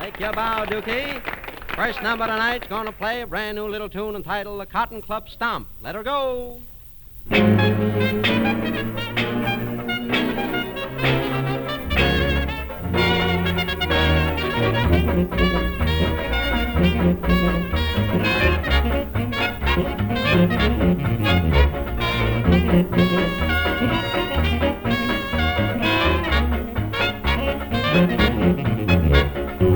Take your bow, Dookie. First number tonight's going to play a brand new little tune entitled The Cotton Club Stomp. Let her go.